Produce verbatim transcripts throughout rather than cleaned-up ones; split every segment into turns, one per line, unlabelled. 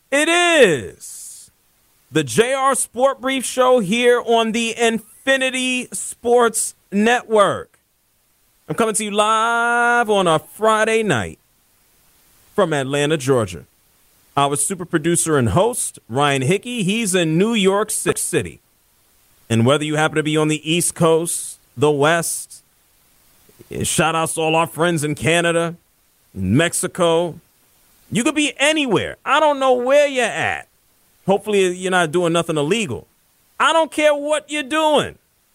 It is the J R Sport Brief Show here on the Infinity Sports Network. I'm coming to you live on a Friday night from Atlanta, Georgia. Our super producer and host, Ryan Hickey, he's in New York City. And whether you happen to be on the East Coast, the West, shout outs to all our friends in Canada, Mexico, you could be anywhere. I don't know where you're at. Hopefully you're not doing nothing illegal. I don't care what you're doing.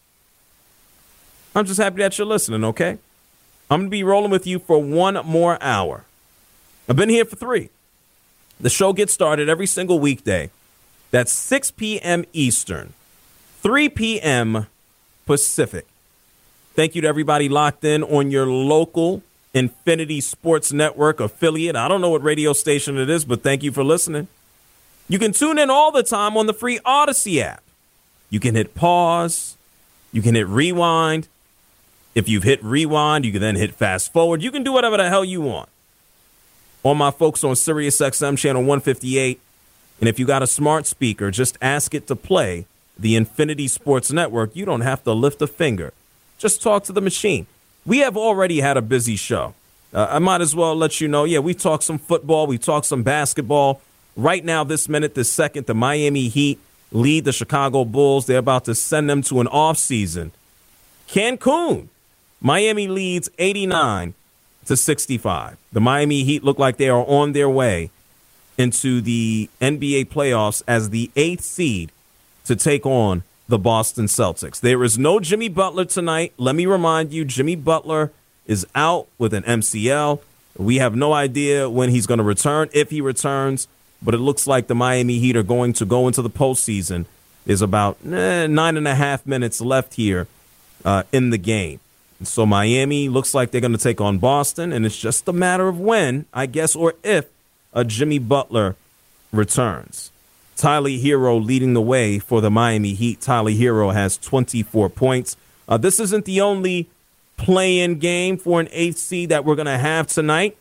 I'm just happy that you're listening, okay? I'm going to be rolling with you for one more hour. I've been here for three. The show gets started every single weekday. That's six p.m. Eastern, three p.m. Pacific. Thank you to everybody locked in on your local Infinity Sports Network affiliate. I don't know what radio station it is, but thank you for listening. You can tune in all the time on the free Odyssey app. You can hit pause. You can hit rewind. If you've hit rewind, you can then hit fast forward. You can do whatever the hell you want. All my folks on Sirius X M channel one fifty-eight. And if you got a smart speaker, just ask it to play the Infinity Sports Network. You don't have to lift a finger. Just talk to the machine. We have already had a busy show. Uh, I might as well let you know, yeah, we talked some football. We talked some basketball. Right now, this minute, this second, the Miami Heat lead the Chicago Bulls. They're about to send them to an offseason. Cancun. Miami leads eighty-nine to sixty-five. The Miami Heat look like they are on their way into the N B A playoffs as the eighth seed to take on the Boston Celtics. There is no Jimmy Butler tonight. Let me remind you, Jimmy Butler is out with an M C L. We have no idea when he's going to return, if he returns, but it looks like the Miami Heat are going to go into the postseason. There's about eh, nine and a half minutes left here uh, in the game. And so Miami looks like they're going to take on Boston, and it's just a matter of when, I guess, or if a Jimmy Butler returns. Tyler Hero leading the way for the Miami Heat. Tyler Hero has twenty-four points. Uh, this isn't the only play-in game for an eighth seed that we're going to have tonight.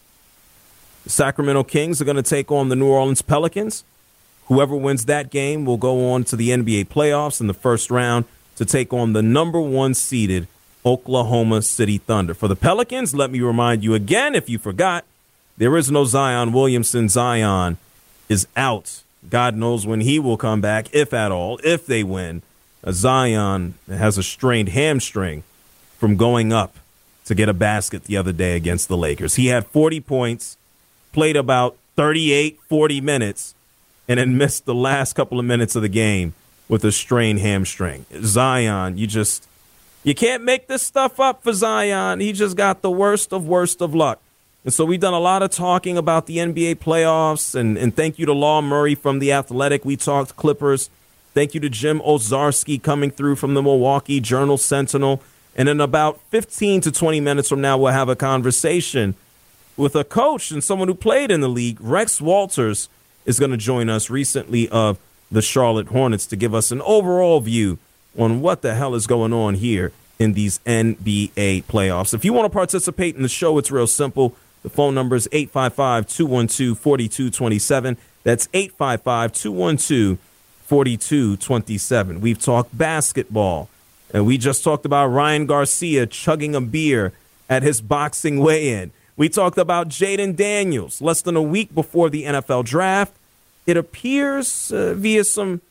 The Sacramento Kings are going to take on the New Orleans Pelicans. Whoever wins that game will go on to the N B A playoffs in the first round to take on the number one seeded Oklahoma City Thunder. For the Pelicans, let me remind you again, if you forgot, there is no Zion Williamson. Zion is out. God knows when he will come back, if at all, if they win. Uh, Zion has a strained hamstring from going up to get a basket the other day against the Lakers. He had forty points, played about thirty-eight, forty minutes, and then missed the last couple of minutes of the game with a strained hamstring. Zion, you just, you can't make this stuff up for Zion. He just got the worst of worst of luck. And so we've done a lot of talking about the N B A playoffs, and, and thank you to Law Murray from The Athletic. We talked Clippers. Thank you to Jim Ozarski coming through from the Milwaukee Journal-Sentinel. And in about fifteen to twenty minutes from now, we'll have a conversation with a coach and someone who played in the league. Rex Walters is going to join us recently of the Charlotte Hornets to give us an overall view on what the hell is going on here in these N B A playoffs. If you want to participate in the show, it's real simple. The phone number is eight five five, two one two, four two two seven. That's eight five five, two one two, four two two seven. We've talked basketball, and we just talked about Ryan Garcia chugging a beer at his boxing weigh-in. We talked about Jaden Daniels less than a week before the N F L draft. It appears uh, via some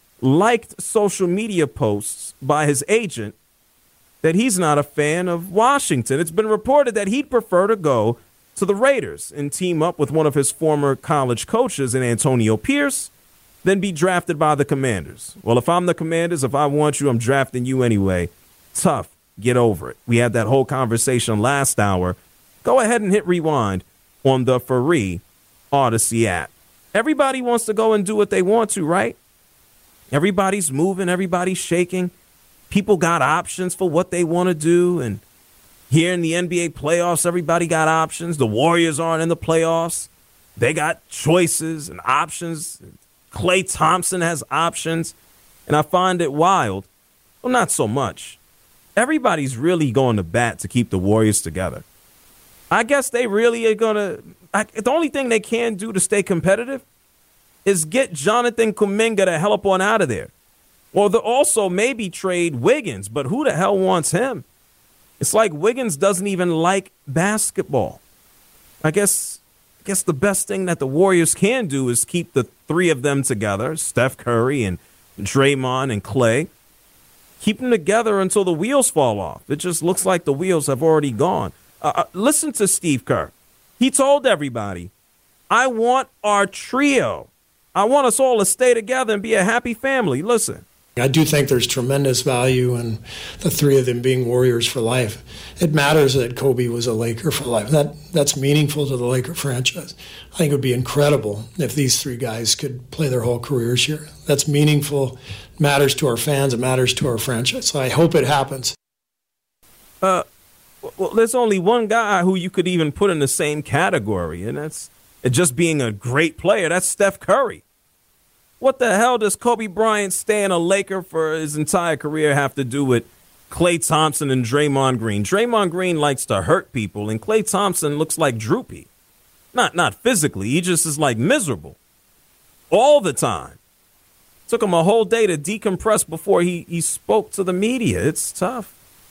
liked social media posts by his agent that he's not a fan of Washington. It's been reported that he'd prefer to go to the Raiders and team up with one of his former college coaches in Antonio Pierce than be drafted by the Commanders. Well, if I'm the Commanders, if I want you, I'm drafting you anyway. Tough. Get over it. We had that whole conversation last hour. Go ahead and hit rewind on the free Odyssey app. Everybody wants to go and do what they want to, right? Everybody's moving. Everybody's shaking. People got options for what they want to do. And here in the N B A playoffs, everybody got options. The Warriors aren't in the playoffs. They got choices and options. Klay Thompson has options. And I find it wild. Well, not so much. Everybody's really going to bat to keep the Warriors together. I guess they really are going to – the only thing they can do to stay competitive is get Jonathan Kuminga the hell up on out of there. Or the, also maybe trade Wiggins, but who the hell wants him? It's like Wiggins doesn't even like basketball. I guess I guess the best thing that the Warriors can do is keep the three of them together, Steph Curry and Draymond and Clay. Keep them together until the wheels fall off. It just looks like the wheels have already gone. Uh, listen to Steve Kerr. He told everybody, I want our trio. I want us all to stay together and be a happy family. Listen.
I do think there's tremendous value in the three of them being Warriors for life. It matters that Kobe was a Laker for life. That That's meaningful to the Laker franchise. I think it would be incredible if these three guys could play their whole careers here. That's meaningful, matters to our fans, it matters to our franchise. So I hope it happens.
Uh, well, there's only one guy who you could even put in the same category, and that's just being a great player. That's Steph Curry. What the hell does Kobe Bryant staying a Laker for his entire career have to do with Klay Thompson and Draymond Green? Draymond Green likes to hurt people, and Klay Thompson looks like droopy. Not not physically. He just is like miserable all the time. Took him a whole day to decompress before he, he spoke to the media. It's tough.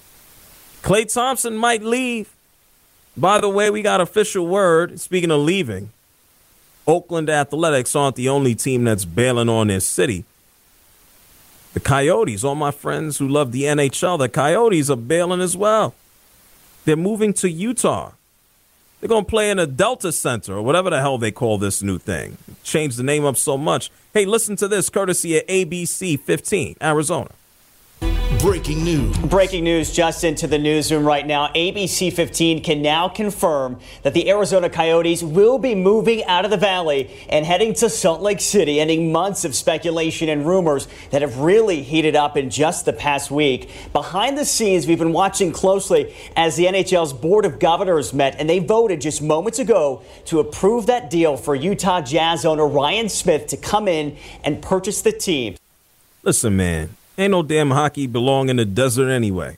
Klay Thompson might leave. By the way, we got official word, speaking of leaving, Oakland Athletics aren't the only team that's bailing on their city. The Coyotes, all my friends who love the N H L, the Coyotes are bailing as well. They're moving to Utah. They're going to play in a Delta Center or whatever the hell they call this new thing. Changed the name up so much. Hey, listen to this, courtesy of A B C fifteen, Arizona.
Breaking news. Breaking news just into the newsroom right now. A B C fifteen can now confirm that the Arizona Coyotes will be moving out of the Valley and heading to Salt Lake City, ending months of speculation and rumors that have really heated up in just the past week. Behind the scenes, we've been watching closely as the N H L's Board of Governors met, and they voted just moments ago to approve that deal for Utah Jazz owner Ryan Smith to come in and purchase the team.
Listen, man. Ain't no damn hockey belong in the desert anyway.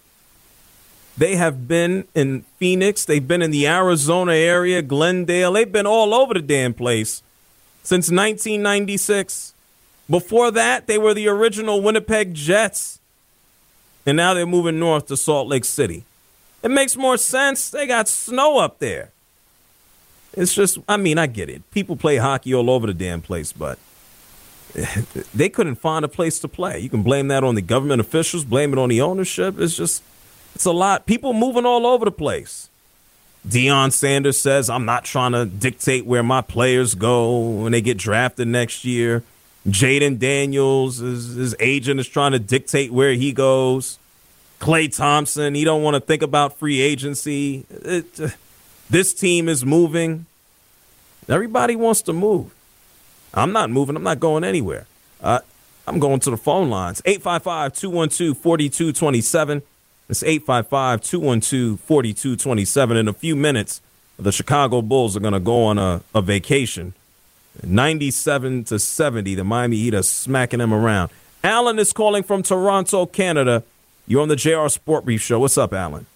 They have been in Phoenix. They've been in the Arizona area, Glendale. They've been all over the damn place since nineteen ninety-six. Before that, they were the original Winnipeg Jets. And now they're moving north to Salt Lake City. It makes more sense. They got snow up there. It's just, I mean, I get it. People play hockey all over the damn place, but they couldn't find a place to play. You can blame that on the government officials, blame it on the ownership. It's just, it's a lot. People moving all over the place. Deion Sanders says, I'm not trying to dictate where my players go when they get drafted next year. Jaden Daniels, his, his agent, is trying to dictate where he goes. Klay Thompson, he don't want to think about free agency. It, uh, this team is moving. Everybody wants to move. I'm not moving. I'm not going anywhere. Uh, I'm going to the phone lines. eight five five, two one two, four two two seven. It's eight five five, two one two, four two two seven. In a few minutes, the Chicago Bulls are going to go on a, a vacation. ninety-seven to seventy, the Miami Heat are smacking them around. Alan is calling from Toronto, Canada. You're on the J R Sport Brief Show. What's up, Alan?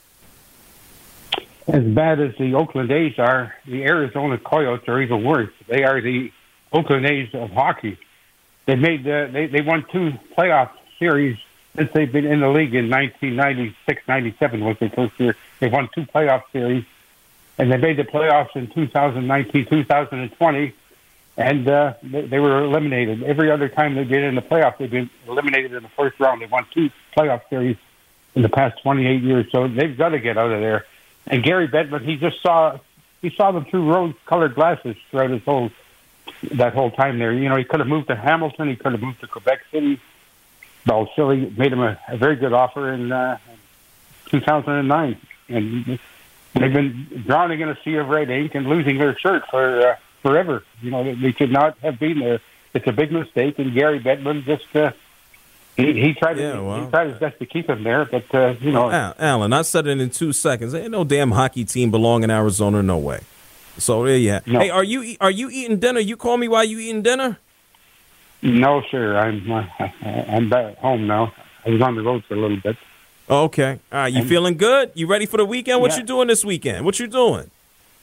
As bad as the Oakland A's are, the Arizona Coyotes are even worse. They are the Oakland A's of hockey. They made the, they they won two playoff series since they've been in the league in nineteen ninety-six ninety-seven was their first year. They won two playoff series, and they made the playoffs in two thousand nineteen, two thousand twenty, and uh, they, they were eliminated. Every other time they've been in the playoffs, they've been eliminated in the first round. They won two playoff series in the past twenty-eight years, so they've got to get out of there. And Gary Bettman, he just saw he saw them through rose-colored glasses throughout his whole that whole time there. You know, he could have moved to Hamilton. He could have moved to Quebec City. Well, Philly made him a, a very good offer in uh, two thousand nine. And they've been drowning in a sea of red ink and losing their shirt for uh, forever. You know, they should not have been there. It's a big mistake, and Gary Bettman just uh, he, he tried to, yeah, well, he tried his best to keep him there. But uh, you know,
well, Alan, I said it in two seconds. Ain't no damn hockey team belong in Arizona, no way. So there you have. No. Hey, are you are you eating dinner? You call me while you eating dinner?
No, sir. I'm uh, I'm back home now. I was on the road for a little bit.
Okay. All right. You and, feeling good? You ready for the weekend? What yeah. you doing this weekend? What you doing?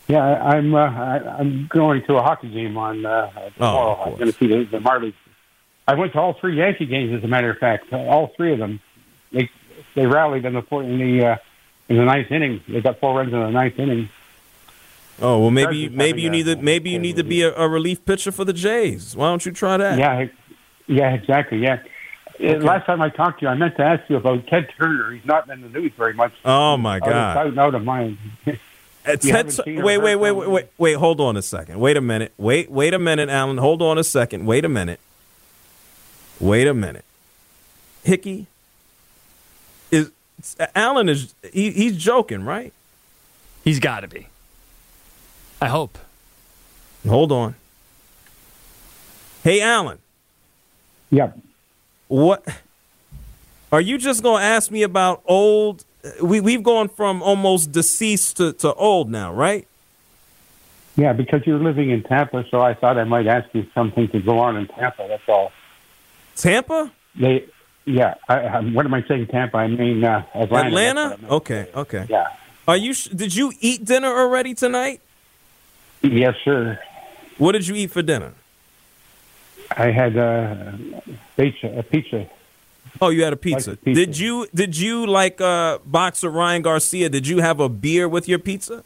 Yeah, I'm uh, I, I'm going to a hockey game on uh, tomorrow.
Oh,
I'm going to see the, the Marlies. I went to all three Yankee games, as a matter of fact. All three of them. They they rallied in the four, in the uh, in the ninth inning. They got four runs in the ninth inning.
Oh well, maybe maybe you need to maybe you need to be a, a relief pitcher for the Jays. Why don't you try that?
Yeah, yeah, exactly. Yeah. Okay. Last time I talked to you, I meant to ask you about Ted Turner. He's not in the news very much.
Oh my God!
Out of, out of mind.
Uh, Ted, wait, wait, wait, wait, wait, wait. Hold on a second. Wait a minute. Wait, wait a minute, Alan. Hold on a second. Wait a minute. Wait a minute. Hickey is Alan is he, he's joking, right?
He's got to be. I hope.
Hold on. Hey, Alan.
Yep.
What are you just gonna ask me about old? We we've gone from almost deceased to, to old now, right?
Yeah, because you're living in Tampa, so I thought I might ask you something to go on in Tampa. That's all.
Tampa?
They, yeah. I, I, what am I saying? Tampa? I mean uh, Atlanta.
Atlanta? Okay, okay.
Yeah.
Are you? Did you eat dinner already tonight?
Yes, sir.
What did you eat for dinner?
I had uh, pizza. A pizza.
Oh, you had a pizza.
Like pizza.
Did you? Did you like uh, boxer Ryan Garcia? Did you have a beer with your pizza?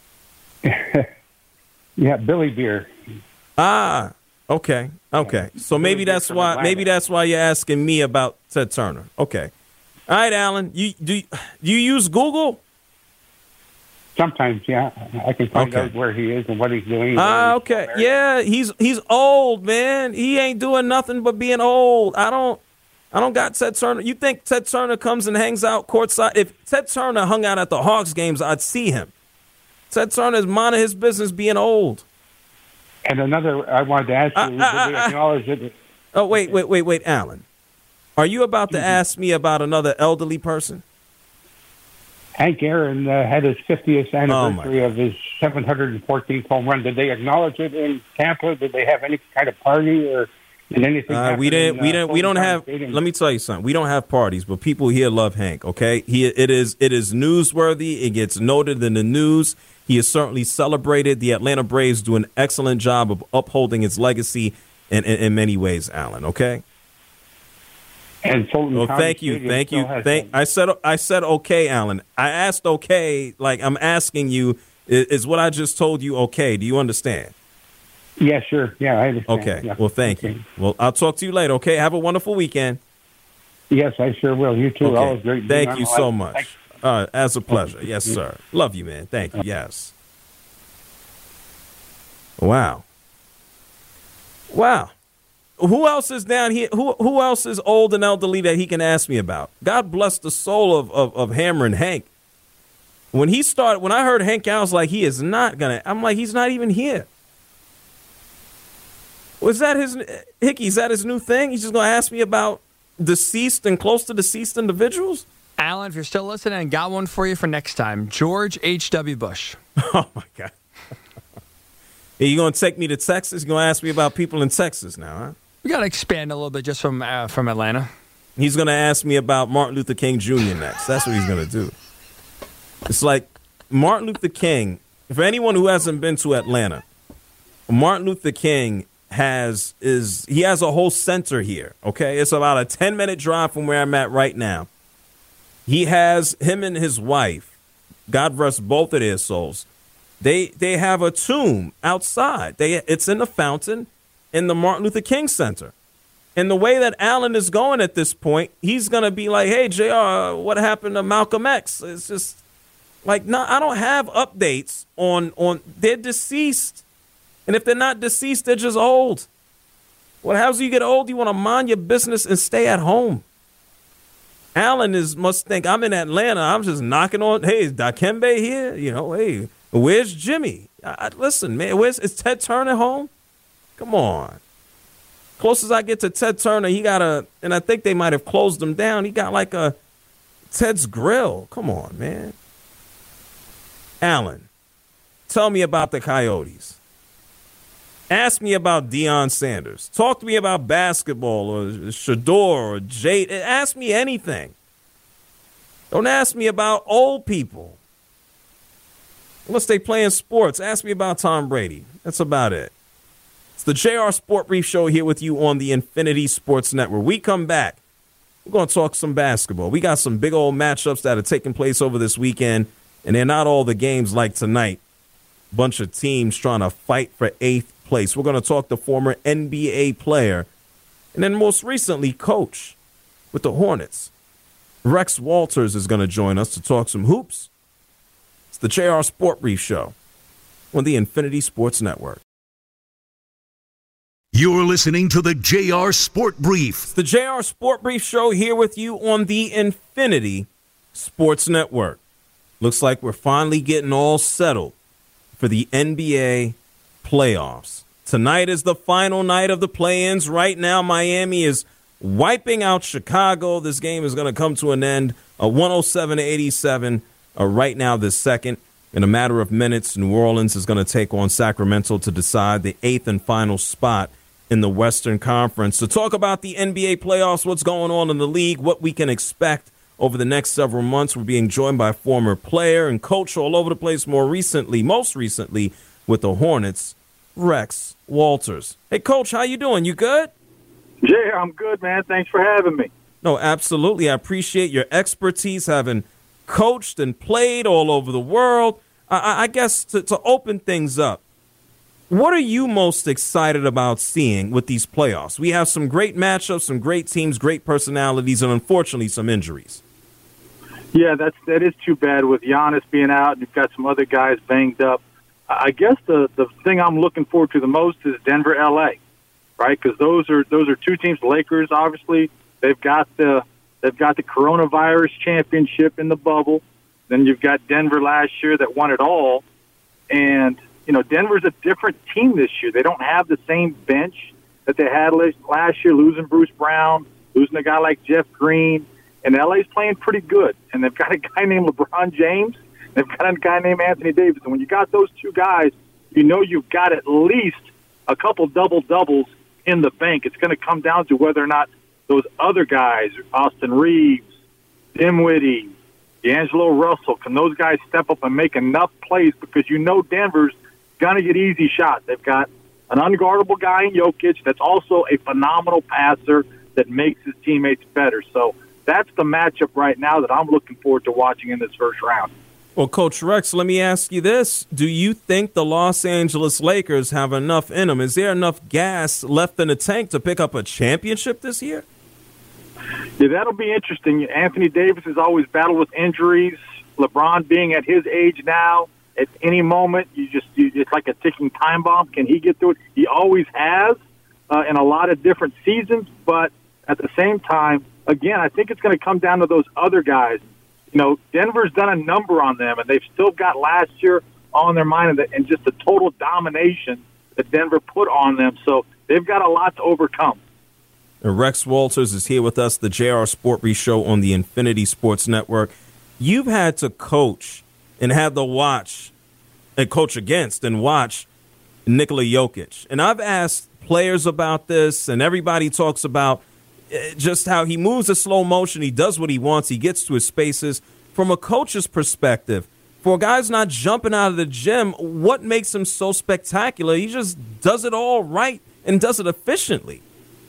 Yeah, Billy beer.
Ah, okay, okay. So maybe that's why. Maybe that's why you're asking me about Ted Turner. Okay. All right, Alan. You do? You, do you use Google?
Sometimes, yeah. I can find
Okay.
out where he is and what he's doing.
Ah, okay. Yeah, he's he's old, man. He ain't doing nothing but being old. I don't. I don't got Ted Turner. You think Ted Turner comes and hangs out courtside? If Ted Turner hung out at the Hawks games, I'd see him. Ted Turner's minding his business being old.
And another, I wanted to ask you,
Uh, uh,
did they
uh,
acknowledge it?
Oh, wait, wait, wait, wait, Alan. Are you about to
Mm-hmm.
ask me about another elderly person?
Hank Aaron uh, had his fiftieth anniversary
Oh,
of his seven hundred fourteenth home run. Did they acknowledge it in Tampa? Did they have any kind of party or did anything
Uh,
happen
we didn't.
in,
We
uh,
didn't. We don't
Fulton
have.
Stadium?
Let me tell you something. We don't have parties, but people here love Hank. Okay, he it is it is newsworthy. It gets noted in the news. He is certainly celebrated. The Atlanta Braves do an excellent job of upholding his legacy in in, in many ways, Alan. Okay.
And Fulton
Well,
County
thank you,
Stadium
thank
still
you,
has
thank.
some-
I said I said okay, Alan. I asked okay, like I'm asking you. Is, is what I just told you okay? Do you understand?
Yeah, sure. Yeah, I understand.
Okay.
Yeah.
Well, thank
Okay.
you. Well, I'll talk to you later. Okay. Have a wonderful weekend.
Yes, I sure will. You too.
Okay.
Always great. being
Thank
on
you
the
so
line.
much.
Thanks.
Uh, as a pleasure. Yes, sir. Love you, man. Thank you. Yes. Wow. Wow. Who else is down here? Who who else is old and elderly that he can ask me about? God bless the soul of, of, of Hammer and Hank. When he started, when I heard Hank, I was like, he is not going to, I'm like, he's not even here. Was that his, Hickey, is that his new thing? He's just going to ask me about deceased and close to deceased individuals?
Alan, if you're still listening, I got one for you for next time. George H W. Bush.
Oh, my God. Are you going to take me to Texas? You're going to ask me about people in Texas now, huh?
We got to expand a little bit just from uh, from Atlanta.
He's going to ask me about Martin Luther King Junior next. That's what he's going to do. It's like Martin Luther King, for anyone who hasn't been to Atlanta, Martin Luther King has is he has a whole center here, okay? It's about a ten-minute drive from where I'm at right now. He has him and his wife, God rest both of their souls, they they have a tomb outside. They It's in the fountain in the Martin Luther King Center. And the way that Alan is going at this point, he's going to be like, hey, J R, what happened to Malcolm X? It's just like, no, I don't have updates on, on they're deceased. And if they're not deceased, they're just old. What happens when you get old? You want to mind your business and stay at home. Alan is must think I'm in Atlanta. I'm just knocking on, hey, is Dikembe here? You know, hey, where's Jimmy? I, I, listen, man, where's is Ted Turner home? Come on. Closest I get to Ted Turner, he got a, and I think they might have closed him down. He got like a Ted's Grill. Come on, man. Alan, tell me about the Coyotes. Ask me about Deion Sanders. Talk to me about basketball or Shador or Jade. Ask me anything. Don't ask me about old people. Unless they playing sports. Ask me about Tom Brady. That's about it. It's the J R Sport Brief Show here with you on the Infinity Sports Network. We come back. We're going to talk some basketball. We got some big old matchups that are taking place over this weekend, and they're not all the games like tonight. Bunch of teams trying to fight for eighth place. We're going to talk to former N B A player and then most recently coach with the Hornets. Rex Walters is going to join us to talk some hoops. It's the J R Sport Brief Show on the Infinity Sports Network.
You're listening to the J R Sport Brief.
It's the J R Sport Brief Show here with you on the Infinity Sports Network. Looks like we're finally getting all settled for the N B A playoffs. Tonight is the final night of the play-ins. Right now, Miami is wiping out Chicago. This game is going to come to an end, a one oh seven to eighty-seven. Uh, right now, this second. In a matter of minutes, New Orleans is going to take on Sacramento to decide the eighth and final spot in the Western Conference. To talk about the N B A playoffs, what's going on in the league, what we can expect over the next several months, we're being joined by former player and coach all over the place, more recently, most recently with the Hornets, Rex Walters. Hey, Coach, how you doing? You good?
Jay, I'm good, man. Thanks for having me.
No, absolutely. I appreciate your expertise, having coached and played all over the world. I, I guess to, to open things up, what are you most excited about seeing with these playoffs? We have some great matchups, some great teams, great personalities, and unfortunately some injuries.
Yeah, that's that is too bad with Giannis being out and you've got some other guys banged up. I guess the, the thing I'm looking forward to the most is Denver, L A, right? Because those are those are two teams. Lakers, obviously, they've got the they've got the coronavirus championship in the bubble. Then you've got Denver last year that won it all, and you know Denver's a different team this year. They don't have the same bench that they had last year, losing Bruce Brown, losing a guy like Jeff Green, and L A's playing pretty good. And they've got a guy named LeBron James. They've got a guy named Anthony Davis. And when you got those two guys, you know you've got at least a couple double-doubles in the bank. It's going to come down to whether or not those other guys, Austin Reeves, Dinwiddie, D'Angelo Russell, can those guys step up and make enough plays? Because you know Denver's going to get easy shots. They've got an unguardable guy in Jokic that's also a phenomenal passer that makes his teammates better. So that's the matchup right now that I'm looking forward to watching in this first round.
Well, Coach Rex, let me ask you this. Do you think the Los Angeles Lakers have enough in them? Is there enough gas left in the tank to pick up a championship this year?
Yeah, that'll be interesting. Anthony Davis has always battled with injuries. LeBron being at his age now, at any moment, you just you, it's like a ticking time bomb. Can he get through it? He always has uh, in a lot of different seasons, but at the same time, again, I think it's going to come down to those other guys. You know, Denver's done a number on them, and they've still got last year on their mind and, the, and just the total domination that Denver put on them. So they've got a lot to overcome.
And Rex Walters is here with us, the J R Sport Brief Show on the Infinity Sports Network. You've had to coach and have to watch and coach against and watch Nikola Jokic. And I've asked players about this, and everybody talks about just how he moves in slow motion. He does what he wants. He gets to his spaces. From a coach's perspective, for a guy's not jumping out of the gym, what makes him so spectacular? He just does it all right and does it efficiently.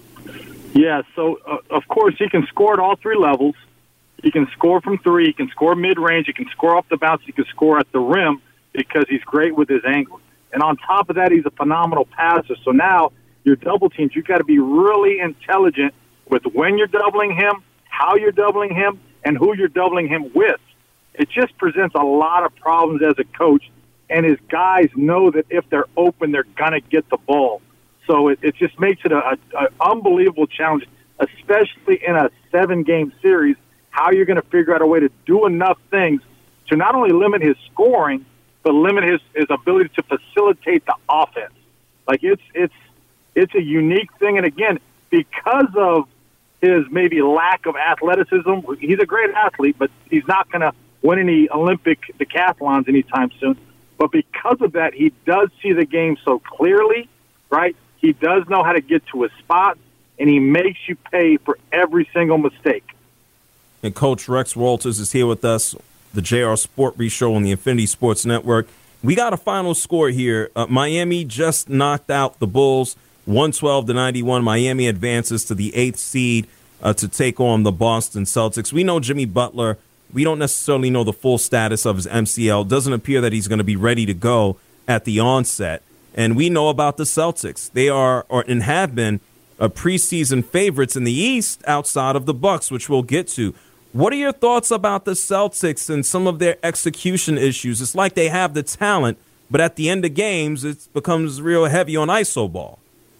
Yeah, so, uh, of course, he can score at all three levels. He can score from three. He can score mid-range. He can score off the bounce. He can score at the rim because he's great with his angle. And on top of that, he's a phenomenal passer. So now your double teams, you've got to be really intelligent with when you're doubling him, how you're doubling him, and who you're doubling him with. It just presents a lot of problems as a coach, and his guys know that if they're open, they're going to get the ball. So it, it just makes it an unbelievable challenge, especially in a seven-game series, how you're going to figure out a way to do enough things to not only limit his scoring, but limit his, his ability to facilitate the offense. Like, it's it's it's a unique thing, and again, because of his maybe lack of athleticism, he's a great athlete, but he's not going to win any Olympic decathlons anytime soon. But because of that, he does see the game so clearly, right? He does know how to get to his spots, and he makes you pay for every single mistake.
And Coach Rex Walters is here with us, the J R Sport Brief Show on the Infinity Sports Network. We got a final score here. Uh, Miami just knocked out the Bulls, one twelve to ninety-one. Miami advances to the eighth seed uh, to take on the Boston Celtics. We know Jimmy Butler. We don't necessarily know the full status of his M C L. Doesn't appear that he's going to be ready to go at the onset. And we know about the Celtics. They are or and have been a preseason favorites in the East outside of the Bucks, which we'll get to. What are your thoughts about the Celtics and some of their execution issues? It's like they have the talent, but at the end of games, it becomes real heavy on iso ball.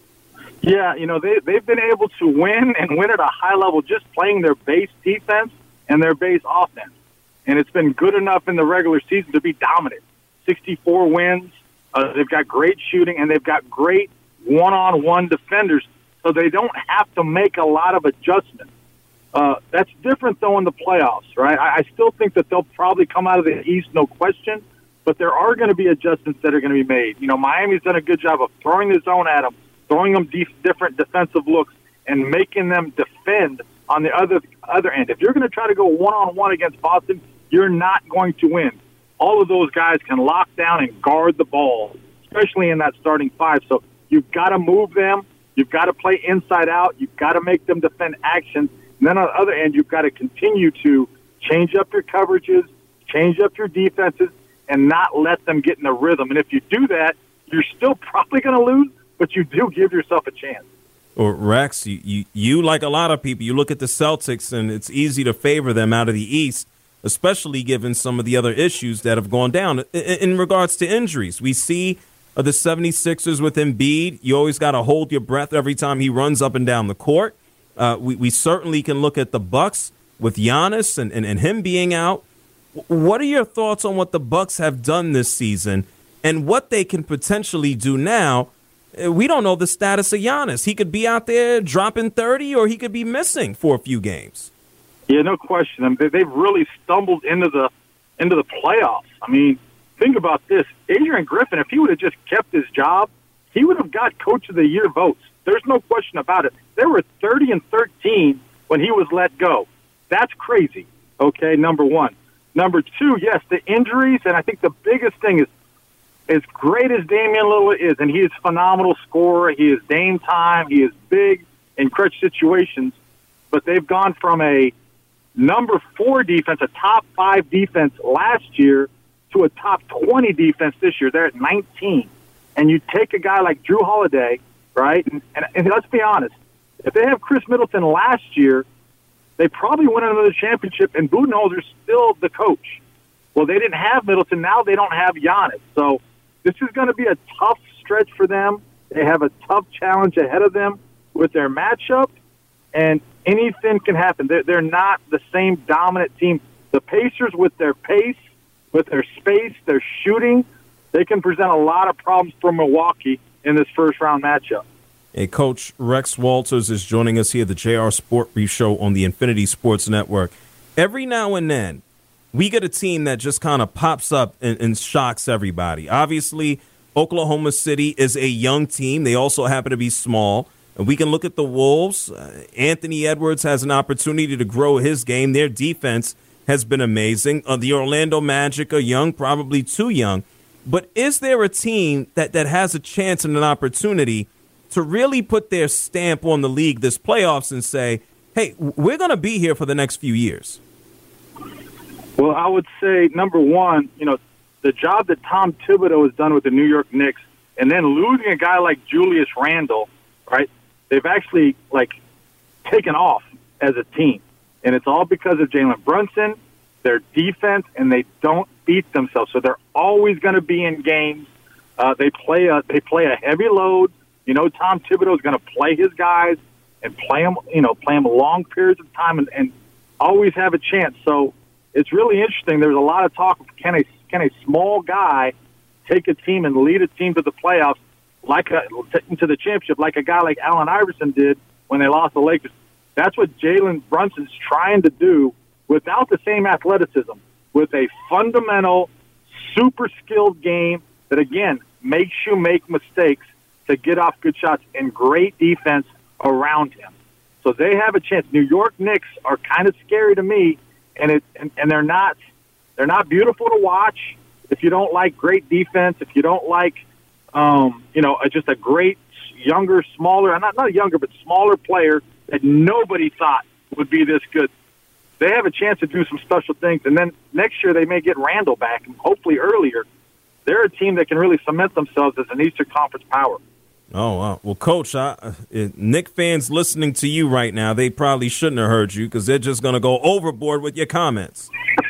Yeah, you know, they, they've been able to win and win at a high level just playing their base defense and their base offense. And it's been good enough in the regular season to be dominant. sixty-four wins. Uh, they've got great shooting, and they've got great one-on-one defenders, so they don't have to make a lot of adjustments. Uh, that's different, though, in the playoffs, right? I, I still think that they'll probably come out of the East, no question, but there are going to be adjustments that are going to be made. You know, Miami's done a good job of throwing the zone at them, throwing them deep, different defensive looks, and making them defend on the other other end. If you're going to try to go one-on-one against Boston, you're not going to win. All of those guys can lock down and guard the ball, especially in that starting five. So you've got to move them. You've got to play inside out. You've got to make them defend actions. And then on the other end, you've got to continue to change up your coverages, change up your defenses, and not let them get in the rhythm. And if you do that, you're still probably going to lose, but you do give yourself a chance.
Or Rex, you, you, you, like a lot of people, you look at the Celtics, and it's easy to favor them out of the East, especially given some of the other issues that have gone down. In, in regards to injuries, we see uh, the seventy-sixers with Embiid. You always got to hold your breath every time he runs up and down the court. Uh, we, we certainly can look at the Bucks with Giannis and, and, and him being out. What are your thoughts on what the Bucks have done this season and what they can potentially do now? We don't know the status of Giannis. He could be out there dropping thirty, or he could be missing for a few games.
Yeah, no question. I mean, they've really stumbled into the into the playoffs. I mean, think about this. Adrian Griffin, if he would have just kept his job, he would have got Coach of the Year votes. There's no question about it. They were thirty and thirteen when he was let go. That's crazy, okay, number one. Number two, yes, the injuries, and I think the biggest thing is, as great as Damian Lillard is, and he is a phenomenal scorer, he is Dame time, he is big in clutch situations, but they've gone from a number four defense, a top five defense last year, to a top twenty defense this year. They're at nineteen. And you take a guy like Drew Holiday, right? And, and, and let's be honest, if they have Chris Middleton last year, they probably win another championship, and Budenholzer's still the coach. Well, they didn't have Middleton. Now they don't have Giannis. So this is going to be a tough stretch for them. They have a tough challenge ahead of them with their matchup, and anything can happen. They're, they're not the same dominant team. The Pacers, with their pace, with their space, their shooting, they can present a lot of problems for Milwaukee in this first-round matchup.
Hey, Coach Rex Walters is joining us here at the J R Sport Brief Show on the Infinity Sports Network. Every now and then, we get a team that just kind of pops up and, and shocks everybody. Obviously, Oklahoma City is a young team. They also happen to be small. And we can look at the Wolves. Uh, Anthony Edwards has an opportunity to grow his game. Their defense has been amazing. Uh, the Orlando Magic are young, probably too young. But is there a team that, that has a chance and an opportunity to really put their stamp on the league this playoffs and say, hey, we're going to be here for the next few years?
Well, I would say, number one, you know, the job that Tom Thibodeau has done with the New York Knicks, and then losing a guy like Julius Randle, right, they've actually, like, taken off as a team. And it's all because of Jalen Brunson, their defense, and they don't beat themselves. So they're always going to be in games. Uh, they play a they play a heavy load. You know, Tom Thibodeau is going to play his guys and play them, you know, play them long periods of time and, and always have a chance. So it's really interesting. There's a lot of talk of can a can a small guy take a team and lead a team to the playoffs, like a to the championship, like a guy like Allen Iverson did when they lost the Lakers. That's what Jalen Brunson's trying to do without the same athleticism, with a fundamental, super skilled game that, again, makes you make mistakes to get off good shots and great defense around him. So they have a chance. New York Knicks are kind of scary to me, and it and, and they're not they're not beautiful to watch. if you don't like great defense, if you don't like, um, you know, just a great younger, smaller, not not younger, but smaller player that nobody thought would be this good, they have a chance to do some special things. And then next year they may get Randall back, and hopefully earlier. They're a team that can really cement themselves as an Eastern Conference power.
Oh, wow. Well, Coach, I, uh, Knick fans listening to you right now, they probably shouldn't have heard you because they're just going to go overboard with your comments.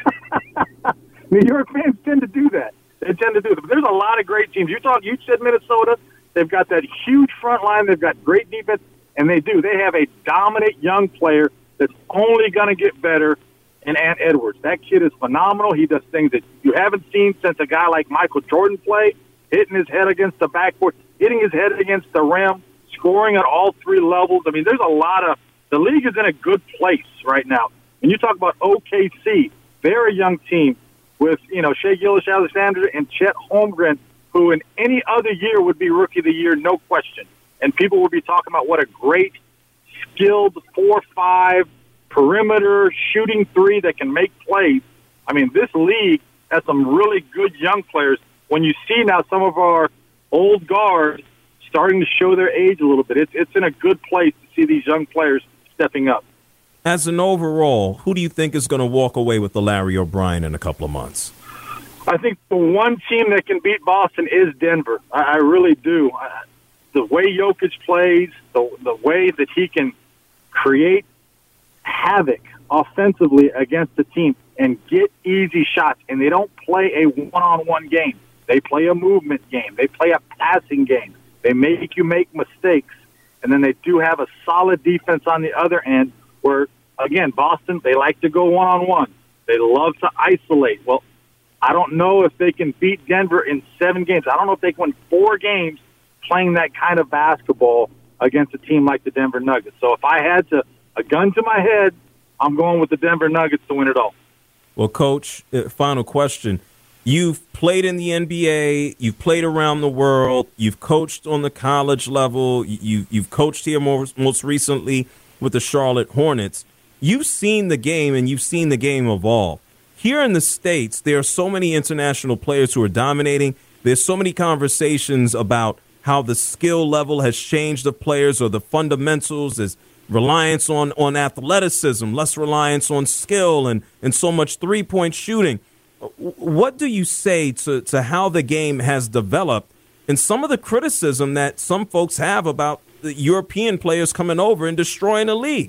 New York fans tend to do that. They tend to do that. But there's a lot of great teams. You talk, you said Minnesota. They've got that huge front line. They've got great defense, and they do. They have a dominant young player that's only going to get better in Ant Edwards. That kid is phenomenal. He does things that you haven't seen since a guy like Michael Jordan played, hitting his head against the backboard, hitting his head against the rim, scoring at all three levels. I mean, there's a lot of – the league is in a good place right now. When you talk about O K C, they're a young team with, you know, Shai Gilgeous-Alexander and Chet Holmgren, who in any other year would be Rookie of the Year, no question. And people would be talking about what a great, skilled four five perimeter shooting three that can make plays. I mean, this league has some really good young players. When you see now some of our old guards starting to show their age a little bit, it's, it's in a good place to see these young players stepping up.
As an overall, who do you think is going to walk away with the Larry O'Brien in a couple of months?
I think the one team that can beat Boston is Denver. I, I really do. I, the way Jokic plays, the, the way that he can create havoc offensively against the team and get easy shots, and they don't play a one-on-one game. They play a movement game. They play a passing game. They make you make mistakes, and then they do have a solid defense on the other end where, again, Boston, they like to go one-on-one. They love to isolate. Well, I don't know if they can beat Denver in seven games. I don't know if they can win four games playing that kind of basketball against a team like the Denver Nuggets. So if I had to, a gun to my head, I'm going with the Denver Nuggets to win it all.
Well, Coach, uh, final question. You've played in the N B A. You've played around the world. You've coached on the college level. You, you've coached here more, most recently with the Charlotte Hornets. You've seen the game, and you've seen the game evolve. Here in the States, there are so many international players who are dominating. There's so many conversations about how the skill level has changed of players or the fundamentals. There's reliance on, on athleticism, less reliance on skill, and, and so much three-point shooting. What do you say to, to how the game has developed and some of the criticism that some folks have about the European players coming over and destroying the league?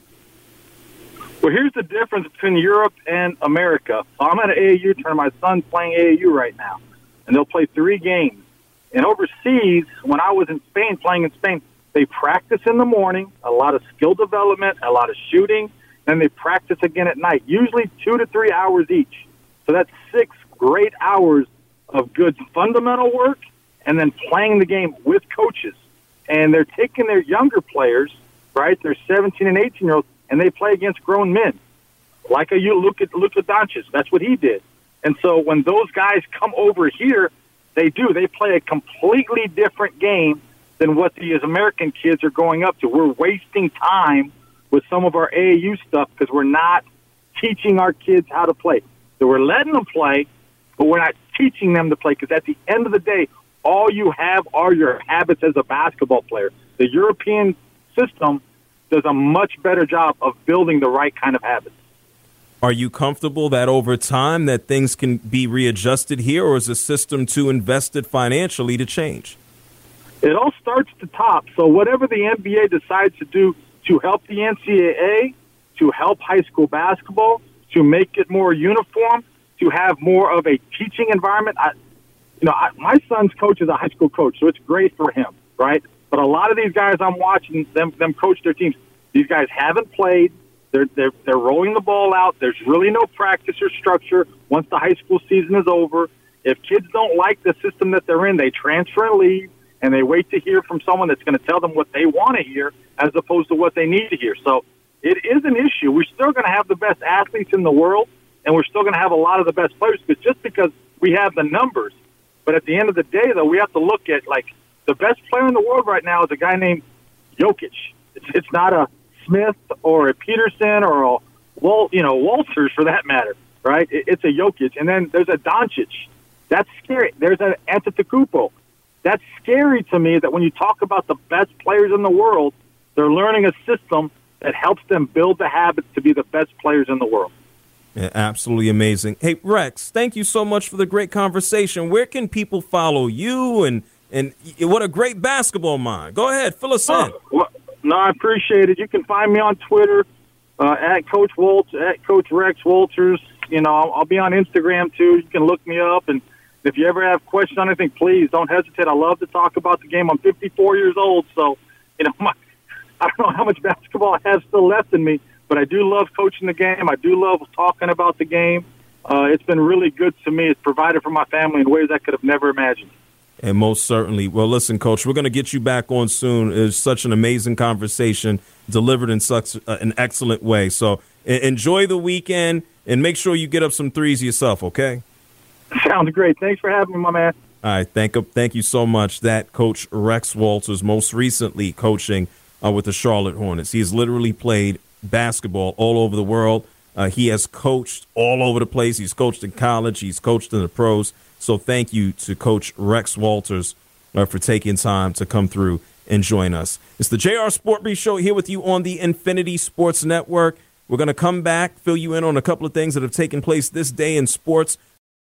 Well, here's the difference between Europe and America. So I'm at an A A U tournament. My son's playing A A U right now, and they'll play three games. And overseas, when I was in Spain, playing in Spain, they practice in the morning, a lot of skill development, a lot of shooting, and they practice again at night, usually two to three hours each. So that's six great hours of good fundamental work and then playing the game with coaches. And they're taking their younger players, right, they're seventeen and eighteen-year-olds, and they play against grown men. Like a, you look at Luka Doncic, that's what he did. And so when those guys come over here, they do. They play a completely different game than what these American kids are going up to. We're wasting time with some of our A A U stuff because we're not teaching our kids how to play. So we're letting them play, but we're not teaching them to play because at the end of the day, all you have are your habits as a basketball player. The European system does a much better job of building the right kind of habits.
Are you comfortable that over time that things can be readjusted here, or is the system too invested financially to change?
It all starts at the top. So whatever the N B A decides to do to help the N C double A, to help high school basketball, to make it more uniform, to have more of a teaching environment. I, you know, I, my son's coach is a high school coach, so it's great for him, right? But a lot of these guys I'm watching them them coach their teams. These guys haven't played. They're they're they're rolling the ball out. There's really no practice or structure once the high school season is over. If kids don't like the system that they're in, they transfer and leave, and they wait to hear from someone that's going to tell them what they want to hear as opposed to what they need to hear. So it is an issue. We're still going to have the best athletes in the world, and we're still going to have a lot of the best players, but just because we have the numbers. But at the end of the day, though, we have to look at, like, the best player in the world right now is a guy named Jokic. It's, it's not a Smith or a Peterson or a, Wal, you know, Walters for that matter, right? It, it's a Jokic. And then there's a Doncic. That's scary. There's an Antetokounmpo. That's scary to me that when you talk about the best players in the world, they're learning a system that helps them build the habits to be the best players in the world.
Yeah, absolutely amazing. Hey, Rex, thank you so much for the great conversation. Where can people follow you? And, and what a great basketball mind. Go ahead, fill us in.
Oh, well, no, I appreciate it. You can find me on Twitter uh, at Coach Waltz, at Coach Rex Walters. You know, I'll, I'll be on Instagram, too. You can look me up. And if you ever have questions on anything, please don't hesitate. I love to talk about the game. I'm fifty-four years old, so, you know, my, I don't know how much basketball I have still left in me, but I do love coaching the game. I do love talking about the game. Uh, it's been really good to me. It's provided for my family in ways I could have never imagined.
And most certainly. Well, listen, Coach, we're going to get you back on soon. It was such an amazing conversation, delivered in such an excellent way. So enjoy the weekend and make sure you get up some threes yourself, okay?
Sounds great. Thanks for having me, my man.
All right. Thank, thank you so much. That Coach Rex Walters, most recently coaching uh, with the Charlotte Hornets. He has literally played basketball all over the world. Uh, he has coached all over the place. He's coached in college. He's coached in the pros. So thank you to Coach Rex Walters uh, for taking time to come through and join us. It's the J R Sport Brief Show here with you on the Infinity Sports Network. We're going to come back, fill you in on a couple of things that have taken place this day in sports.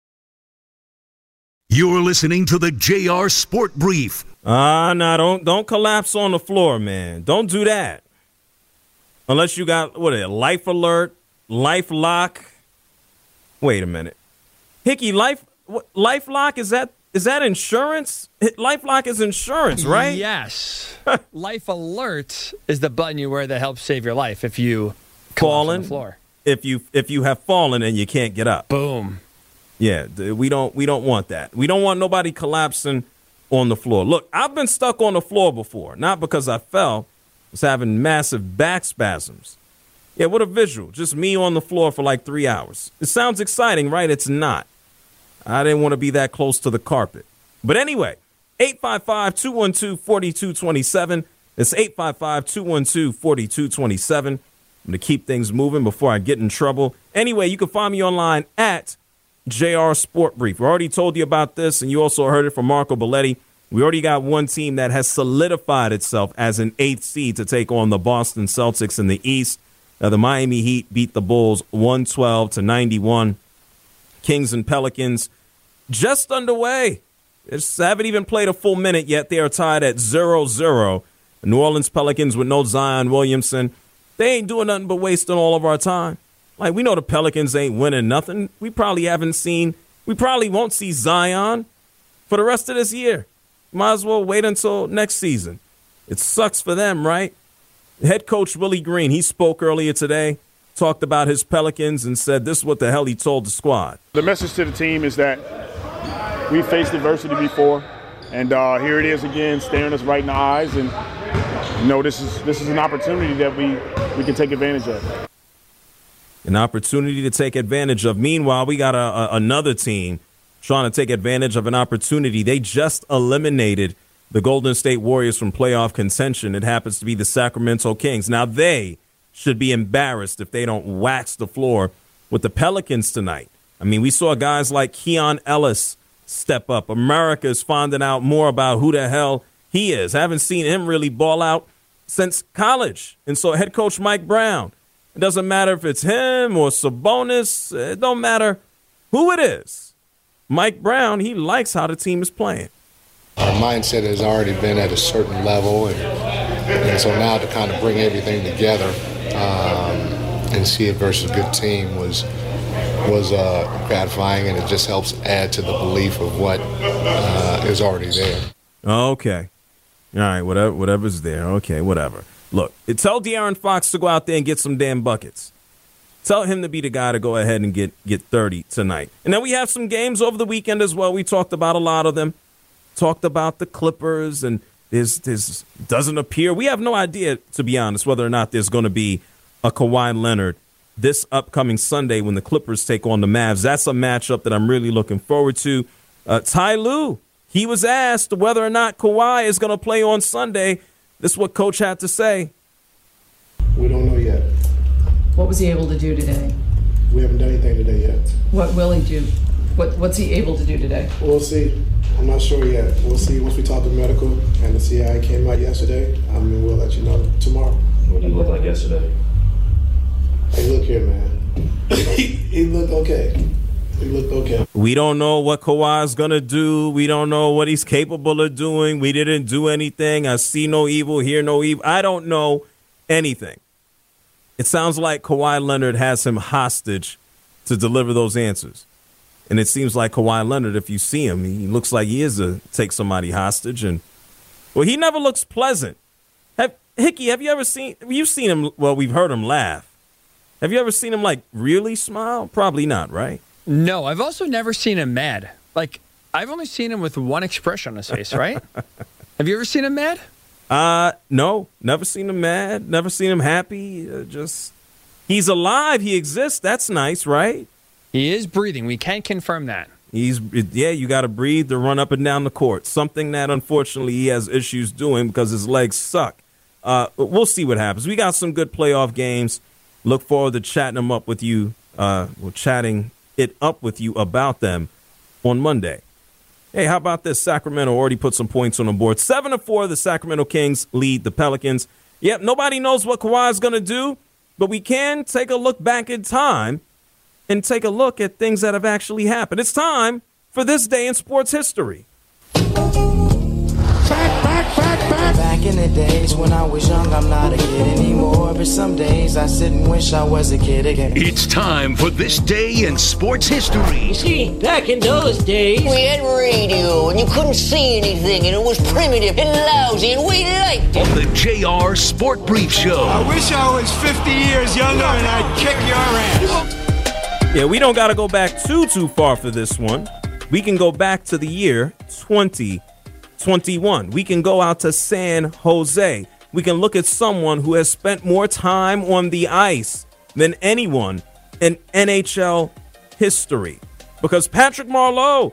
You're listening to the J R Sport Brief.
Ah, uh, no, don't don't collapse on the floor, man. Don't do that. Unless you got, what, a life alert, life lock. Wait a minute. Hickey, life what, life lock, is that is that insurance? LifeLock is insurance, right?
Yes. Life alert is the button you wear that helps save your life if you
fall
on the floor.
If you if you have fallen and you can't get up.
Boom.
Yeah, we don't we don't want that. We don't want nobody collapsing on the floor. Look, I've been stuck on the floor before, not because I fell. I was having massive back spasms. Yeah, what a visual. Just me on the floor for like three hours. It sounds exciting, right? It's not. I didn't want to be that close to the carpet. But anyway, eight five five, two one two, four two two seven. It's eight five five, two one two, four two two seven. I'm going to keep things moving before I get in trouble. Anyway, you can find me online at J R Sport Brief. We already told you about this, and you also heard it from Marco Belletti. We already got one team that has solidified itself as an eighth seed to take on the Boston Celtics in the East. Uh, the Miami Heat beat the Bulls one twelve to ninety-one. Kings and Pelicans just underway. They haven't even played a full minute yet. They are tied at zero zero. The New Orleans Pelicans with no Zion Williamson. They ain't doing nothing but wasting all of our time. Like, we know the Pelicans ain't winning nothing. We probably haven't seen, we probably won't see Zion for the rest of this year. Might as well wait until next season. It sucks for them, right? Head coach Willie Green, he spoke earlier today, talked about his Pelicans and said this is what the hell he told the squad.
The message to the team is that we faced adversity before, and uh, here it is again, staring us right in the eyes. And you know, this is this is an opportunity that we, we can take advantage of.
An opportunity to take advantage of. Meanwhile, we got a, a, another team trying to take advantage of an opportunity. They just eliminated the Golden State Warriors from playoff contention. It happens to be the Sacramento Kings. Now, they should be embarrassed if they don't wax the floor with the Pelicans tonight. I mean, we saw guys like Keon Ellis step up. America is finding out more about who the hell he is. I haven't seen him really ball out since college. And so head coach Mike Brown, it doesn't matter if it's him or Sabonis. It don't matter who it is. Mike Brown, he likes how the team is playing.
Our mindset has already been at a certain level, and, and so now to kind of bring everything together um, and see it versus a good team was was uh, gratifying, and it just helps add to the belief of what uh, is already there.
Okay. All right, whatever, whatever's there. Okay, whatever. Look, tell De'Aaron Fox to go out there and get some damn buckets. Tell him to be the guy to go ahead and get, get thirty tonight. And then we have some games over the weekend as well. We talked about a lot of them. Talked about the Clippers, and there's, there's doesn't appear. We have no idea, to be honest, whether or not there's going to be a Kawhi Leonard this upcoming Sunday when the Clippers take on the Mavs. That's a matchup that I'm really looking forward to. Uh, Ty Lue, he was asked whether or not Kawhi is going to play on Sunday. This is what Coach had to say.
We don't know yet.
What was he able to do today?
We haven't done anything today yet.
What will he do? What, what's he able to do today?
We'll see. I'm not sure yet. We'll see once we talk to medical and the C I came out yesterday. I mean, we'll let you know tomorrow.
What did he look like yesterday?
Hey, look here, man. he, he looked okay. He looked okay.
We don't know what Kawhi's going to do. We don't know what he's capable of doing. We didn't do anything. I see no evil, hear no evil. I don't know anything. It sounds like Kawhi Leonard has him hostage to deliver those answers. And it seems like Kawhi Leonard, if you see him, he looks like he is to take somebody hostage. And, well, he never looks pleasant. Have, Hickey, have you ever seen, you've seen him, well, we've heard him laugh. Have you ever seen him, like, really smile? Probably not, right?
No, I've also never seen him mad. Like, I've only seen him with one expression on his face, right? Have you ever seen him mad?
Uh, no, never seen him mad. Never seen him happy. Uh, just, he's alive. He exists. That's nice, right?
He is breathing. We can confirm that.
He's yeah, you got to breathe to run up and down the court. Something that, unfortunately, he has issues doing because his legs suck. Uh, but we'll see what happens. We got some good playoff games. Look forward to chatting them up with you. Uh, we're chatting it up with you about them on Monday. Hey, how about this? Sacramento already put some points on the board. Seven to four, the Sacramento Kings lead the Pelicans. Yep, nobody knows what Kawhi is going to do, but we can take a look back in time and take a look at things that have actually happened. It's time for This Day in Sports History.
Back, back, back, back. Back in the days when I was young, I'm not a kid anymore. But some days I sit and wish I was a kid again.
It's time for This Day in Sports History.
You see, back in those days, we had radio and you couldn't see anything and it was primitive and lousy and we liked it.
On the J R Sport Brief Show.
I wish I was fifty years younger and I'd kick your ass.
Yeah, we don't got to go back too, too far for this one. We can go back to the year twenty twenty-one. We can go out to San Jose. We can look at someone who has spent more time on the ice than anyone in N H L history. Because Patrick Marleau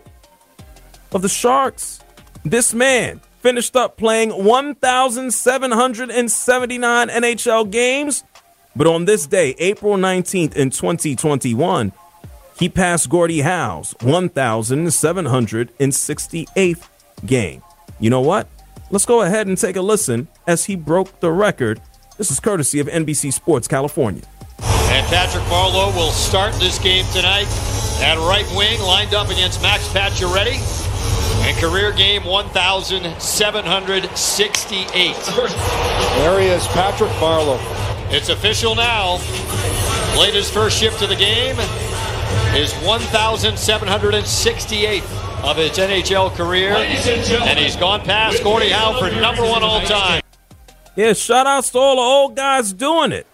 of the Sharks, this man finished up playing one thousand seven hundred seventy-nine N H L games. But on this day, April nineteenth in twenty twenty-one, he passed Gordie Howe's one thousand seven hundred sixty-eighth game. You know what? Let's go ahead and take a listen as he broke the record. This is courtesy of N B C Sports California.
And Patrick Marleau will start this game tonight at right wing, lined up against Max Pacioretty. And career game one thousand seven hundred sixty-eight.
There he is, Patrick Marleau.
It's official now. Played his first shift of the game. His one thousand seven hundred sixty-eighth of his N H L career. And he's gone past Gordie Howe for number one all time.
Yeah, shout outs to all the old guys doing it.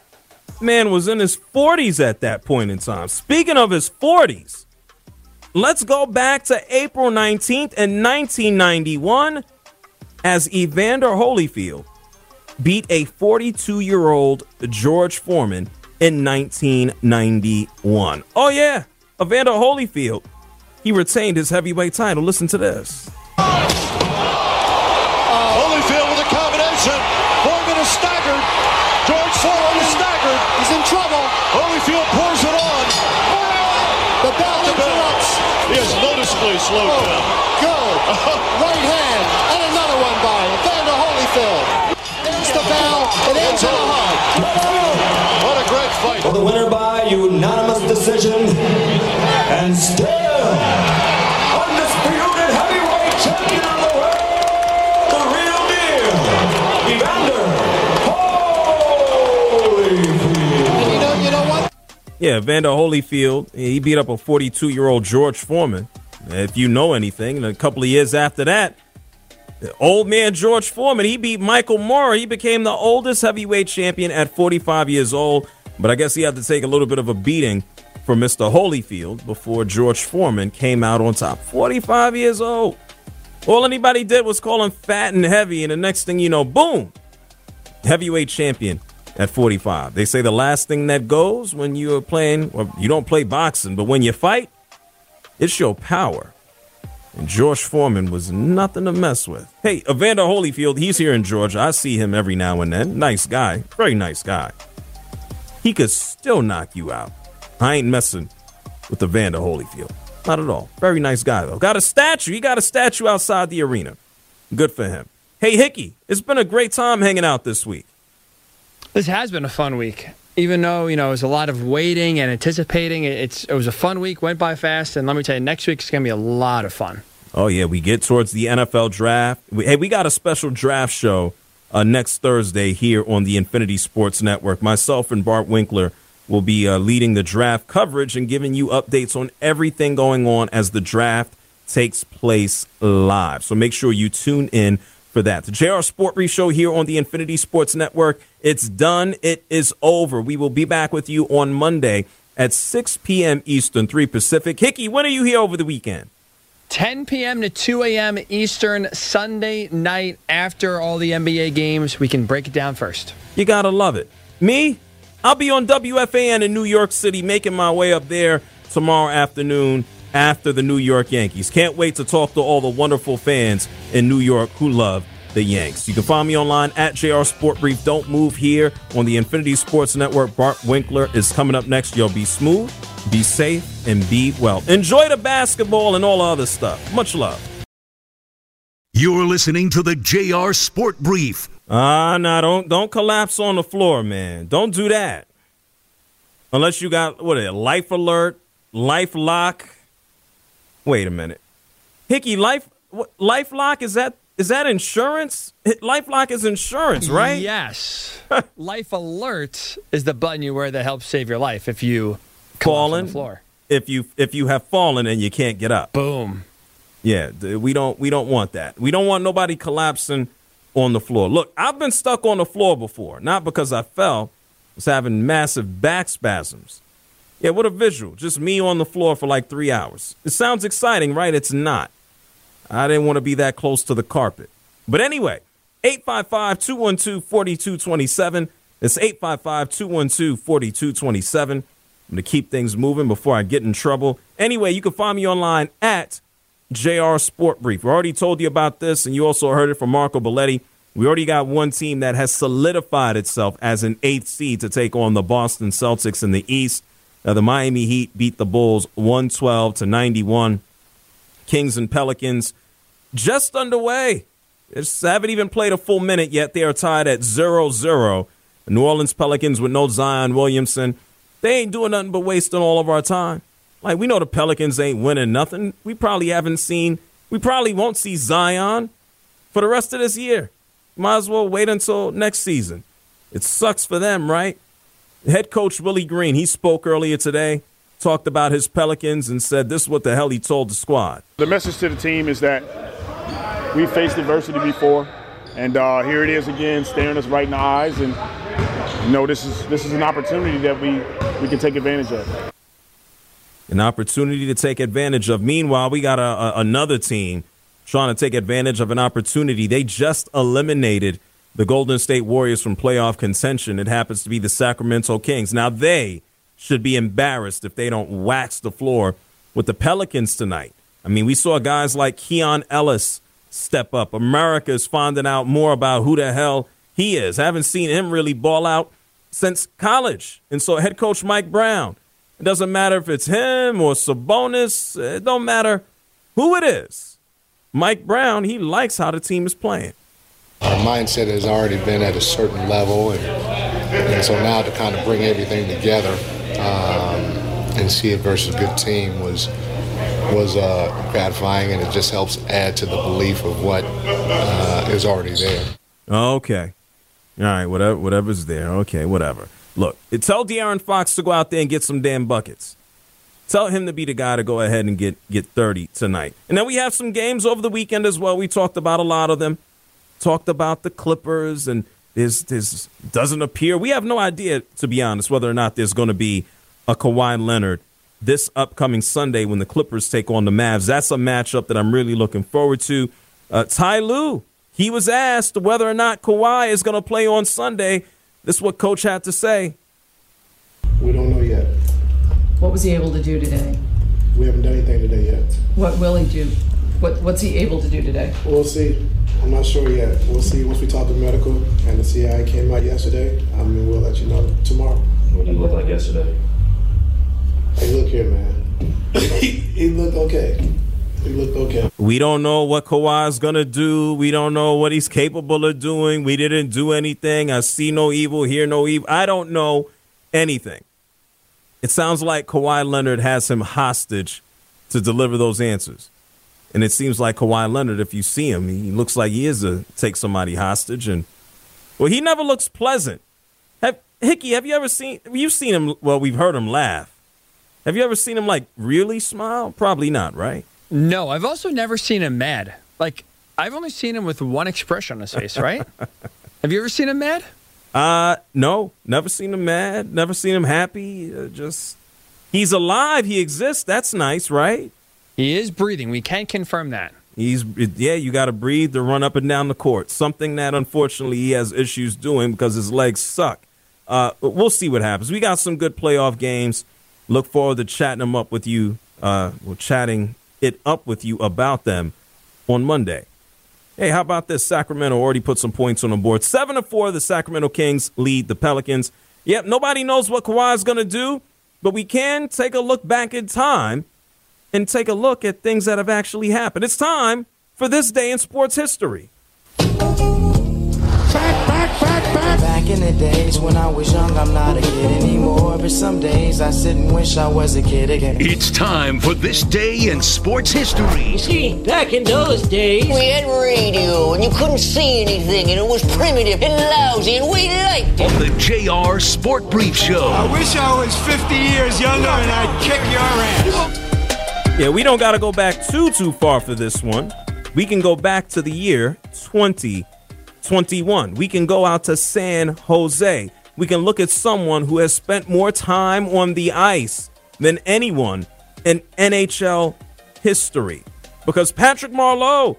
Man was in his forties at that point in time. Speaking of his forties, let's go back to April nineteenth in nineteen ninety-one as Evander Holyfield beat a forty-two-year-old George Foreman in nineteen ninety-one. Oh, yeah, Evander Holyfield. He retained his heavyweight title. Listen to this.
Holyfield with a combination. Foreman is staggered. George Foreman is staggered. He's in trouble. Holyfield pours it on. The bell interrupts. He has noticeably slowed oh, down.
Good. Right hand. And another one by Evander Holyfield. There's the bell. It ends in a hug.
What a great fight.
For the winner by unanimous decision and still undisputed heavyweight champion of the world, the real deal, Evander Holyfield.
You know, you know what?
Yeah, Evander Holyfield, he beat up a forty-two-year-old George Foreman. If you know anything, and a couple of years after that, the old man George Foreman, he beat Michael Moorer. He became the oldest heavyweight champion at forty-five years old. But I guess he had to take a little bit of a beating for Mister Holyfield before George Foreman came out on top. forty-five years old. All anybody did was call him fat and heavy, and the next thing you know, boom, heavyweight champion at forty-five. They say the last thing that goes when you are playing, well, you don't play boxing, but when you fight, it's your power. And George Foreman was nothing to mess with. Hey, Evander Holyfield, he's here in Georgia. I see him every now and then. Nice guy. Very nice guy. He could still knock you out. I ain't messing with Evander Holyfield. Not at all. Very nice guy, though. Got a statue. He got a statue outside the arena. Good for him. Hey, Hickey, it's been a great time hanging out this week.
This has been a fun week. Even though, you know, it was a lot of waiting and anticipating, it's, it was a fun week, went by fast, and let me tell you, next week is going to be a lot of fun.
Oh, yeah, we get towards the N F L draft. We, hey, we got a special draft show uh, next Thursday here on the Infinity Sports Network. Myself and Bart Winkler will be uh, leading the draft coverage and giving you updates on everything going on as the draft takes place live. So make sure you tune in for that. The J R Sport Brief Show here on the Infinity Sports Network. It's done. It is over. We will be back with you on Monday at six p.m. Eastern, three Pacific. Hickey, when are you here over the weekend?
ten p.m. to two a.m. Eastern, Sunday night after all the N B A games. We can break it down first.
You got to love it. Me, I'll be on W F A N in New York City, making my way up there tomorrow afternoon after the New York Yankees. Can't wait to talk to all the wonderful fans in New York who love the Yanks. You can find me online at J R Sport Brief. Don't move here on the Infinity Sports Network. Bart Winkler is coming up next. You'll be smooth, be safe, and be well. Enjoy the basketball and all the other stuff. Much love.
You're listening to the J R Sport Brief.
Ah, uh, nah, don't don't collapse on the floor, man. Don't do that. Unless you got what a life alert, life lock. Wait a minute, Hickey, life what, life lock is that is that insurance? LifeLock is insurance, right?
Yes. Life Alert is the button you wear that helps save your life if you
fallen
on the floor.
If you if you have fallen and you can't get up.
Boom.
Yeah, we don't we don't want that. We don't want nobody collapsing on the floor. Look, I've been stuck on the floor before, not because I fell. I was having massive back spasms. Yeah, what a visual. Just me on the floor for like three hours. It sounds exciting, right? It's not. I didn't want to be that close to the carpet. But anyway, eight five five, two one two, four two two seven. It's eight five five, two one two, four two two seven. I'm going to keep things moving before I get in trouble. Anyway, you can find me online at J R Sport Brief. We already told you about this, and you also heard it from Marco Belletti. We already got one team that has solidified itself as an eighth seed to take on the Boston Celtics in the East. Now, the Miami Heat beat the Bulls one twelve to ninety-one. Kings and Pelicans just underway. They haven't even played a full minute yet. They are tied at zero zero. The New Orleans Pelicans with no Zion Williamson. They ain't doing nothing but wasting all of our time. Like, we know the Pelicans ain't winning nothing. We probably haven't seen, we probably won't see Zion for the rest of this year. Might as well wait until next season. It sucks for them, right? Head coach Willie Green, he spoke earlier today, talked about his Pelicans and said this is what the hell he told the squad.
The message to the team is that we faced adversity before, and uh, here it is again, staring us right in the eyes. And you know, this is this is an opportunity that we we can take advantage of.
An opportunity to take advantage of. Meanwhile, we got a, a, another team trying to take advantage of an opportunity. They just eliminated the Golden State Warriors from playoff contention. It happens to be the Sacramento Kings. Now, they should be embarrassed if they don't wax the floor with the Pelicans tonight. I mean, we saw guys like Keon Ellis step up. America is finding out more about who the hell he is. I haven't seen him really ball out since college. And so head coach Mike Brown, it doesn't matter if it's him or Sabonis. It don't matter who it is. Mike Brown, he likes how the team is playing.
Our mindset has already been at a certain level, and, and so now to kind of bring everything together um, and see it versus a good team was was uh, gratifying, and it just helps add to the belief of what uh, is already there.
Okay. All right, whatever, whatever's there. Okay, whatever. Look, tell De'Aaron Fox to go out there and get some damn buckets. Tell him to be the guy to go ahead and get, get thirty tonight. And then we have some games over the weekend as well. We talked about a lot of them. Talked about the Clippers, and there's, there's doesn't appear. We have no idea, to be honest, whether or not there's going to be a Kawhi Leonard this upcoming Sunday when the Clippers take on the Mavs. That's a matchup that I'm really looking forward to. Uh, Ty Lue, he was asked whether or not Kawhi is going to play on Sunday. This is what Coach had to say.
We don't know yet.
What was he able to do today?
We haven't done anything today yet.
What will he do? What What's he able to do today?
We'll see. I'm not sure yet. We'll see once we talk to medical and the C I came out yesterday. I mean, we'll let you know tomorrow.
What did he look like yesterday?
Hey, look here, man. he, he looked okay. He looked okay.
We don't know what Kawhi's going to do. We don't know what he's capable of doing. We didn't do anything. I see no evil, hear no evil. I don't know anything. It sounds like Kawhi Leonard has him hostage to deliver those answers. And it seems like Kawhi Leonard, if you see him, he looks like he is to take somebody hostage. And, well, he never looks pleasant. Have, Hickey, have you ever seen, you've seen him, well, we've heard him laugh. Have you ever seen him, like, really smile? Probably not, right?
No, I've also never seen him mad. Like, I've only seen him with one expression on his face, right? Have you ever seen him mad?
Uh, no, never seen him mad. Never seen him happy. Uh, just, he's alive. He exists. That's nice, right?
He is breathing. We can confirm that.
He's, yeah, you got to breathe to run up and down the court. Something that, unfortunately, he has issues doing because his legs suck. Uh, but we'll see what happens. We got some good playoff games. Look forward to chatting them up with you. Uh, we're chatting it up with you about them on Monday. Hey, how about this? Sacramento already put some points on the board. Seven to four, the Sacramento Kings lead the Pelicans. Yep, nobody knows what Kawhi is going to do, but we can take a look back in time and take a look at things that have actually happened. It's time for This Day in Sports History.
Back, back, back, back. Back in the days when I was young, I'm not a kid anymore. But some days I sit and wish I was a kid again.
It's time for This Day in Sports History.
You see, back in those days, we had radio, and you couldn't see anything, and it was primitive and lousy, and we liked it.
On the J R Sport Brief Show.
I wish I was fifty years younger and I'd kick your ass.
Yeah, we don't got to go back too, too far for this one. We can go back to the year twenty twenty-one. We can go out to San Jose. We can look at someone who has spent more time on the ice than anyone in N H L history. Because Patrick Marleau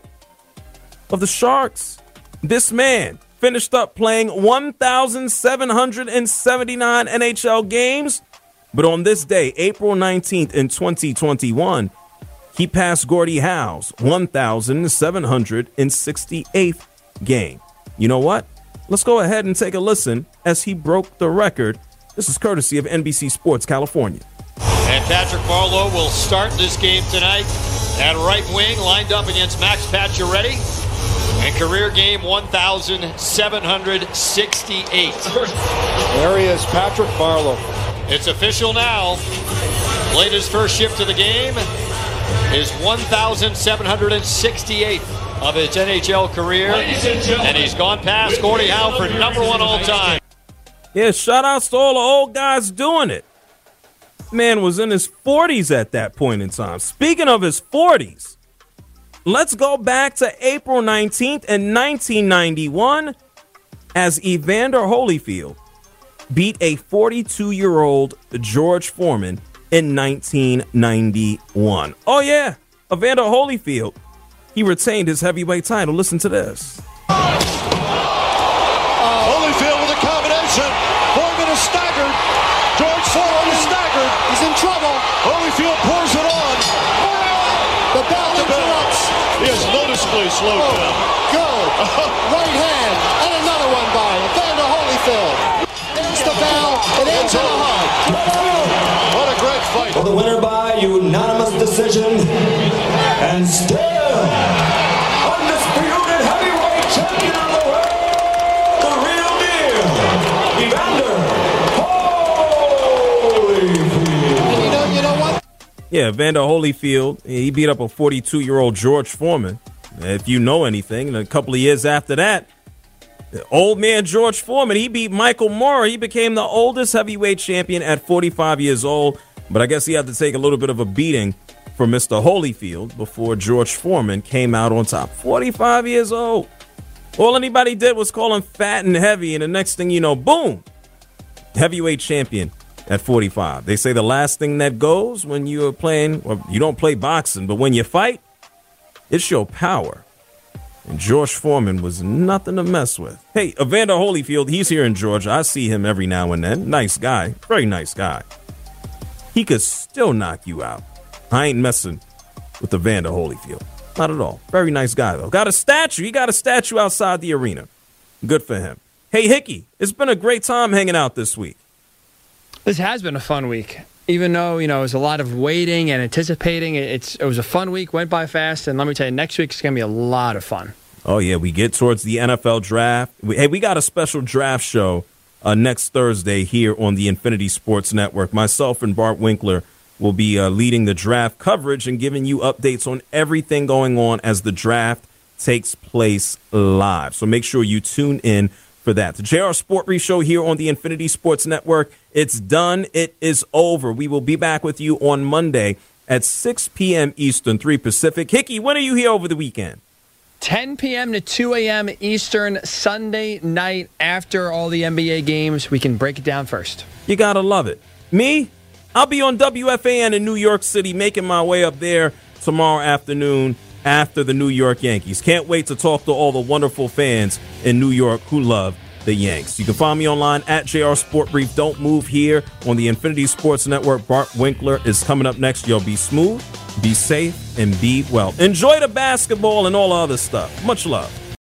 of the Sharks, this man finished up playing one thousand seven hundred seventy-nine N H L games. But on this day, April nineteenth in twenty twenty-one, he passed Gordie Howe's one thousand seven hundred sixty-eighth game. You know what? Let's go ahead and take a listen as he broke the record. This is courtesy of N B C Sports California.
And Patrick Marleau will start this game tonight at right wing, lined up against Max Pacioretty. And career game one thousand seven hundred sixty-eight.
There he is, Patrick Marleau.
It's official now. Played his first shift of the game. His one thousand seven hundred sixty-eighth of his N H L career. And he's gone past Gordie Howe for number one all time.
Yeah, shout outs to all the old guys doing it. Man was in his forties at that point in time. Speaking of his forties, let's go back to April nineteenth in nineteen ninety-one as Evander Holyfield beat a forty-two-year-old George Foreman in nineteen ninety-one. Oh, yeah, Evander Holyfield. He retained his heavyweight title. Listen to this.
Holyfield with a combination. Foreman is staggered. George Foreman is staggered. He's in trouble. Holyfield pours it on. The bell interrupts. He is noticeably slowed oh, down. Good. Right hand. And another one by Evander Holyfield. There's the bell. It ends in a hug. What a great fight.
For the winner by unanimous decision. And still undisputed heavyweight champion of the world, the real deal, Evander Holyfield.
You know, you know what?
Yeah, Evander Holyfield, he beat up a forty-two-year-old George Foreman. If you know anything, and a couple of years after that, the old man George Foreman, he beat Michael Moorer. He became the oldest heavyweight champion at forty-five years old. But I guess he had to take a little bit of a beating for Mister Holyfield before George Foreman came out on top. forty-five years old. All anybody did was call him fat and heavy, and the next thing you know, boom, heavyweight champion at forty-five. They say the last thing that goes when you are playing, well, you don't play boxing, but when you fight, it's your power. And George Foreman was nothing to mess with. Hey, Evander Holyfield, he's here in Georgia. I see him every now and then. Nice guy. Very nice guy. He could still knock you out. I ain't messing with Evander Holyfield. Not at all. Very nice guy, though. Got a statue. He got a statue outside the arena. Good for him. Hey, Hickey, it's been a great time hanging out this week.
This has been a fun week. even though, you know, it was a lot of waiting and anticipating, it's it was a fun week, went by fast, and let me tell you, next week is going to be a lot of fun.
Oh, yeah, we get towards the N F L draft. We, hey, we got a special draft show uh, next Thursday here on the Infinity Sports Network. Myself and Bart Winkler will be uh, leading the draft coverage and giving you updates on everything going on as the draft takes place live. So make sure you tune in for that. The J R Sport Brief Show here on the Infinity Sports Network. It's done. It is over. We will be back with you on Monday at six p.m. Eastern, three Pacific. Hickey, when are you here over the weekend?
ten p.m. to two a.m. Eastern, Sunday night after all the N B A games. We can break it down first.
You got to love it. Me, I'll be on W F A N in New York City, making my way up there tomorrow afternoon after the New York Yankees. Can't wait to talk to all the wonderful fans in New York who love the Yanks. You can find me online at J R Sport Brief. Don't move here on the Infinity Sports Network. Bart Winkler is coming up next. Y'all be smooth, be safe, and be well. Enjoy the basketball and all the other stuff. Much love.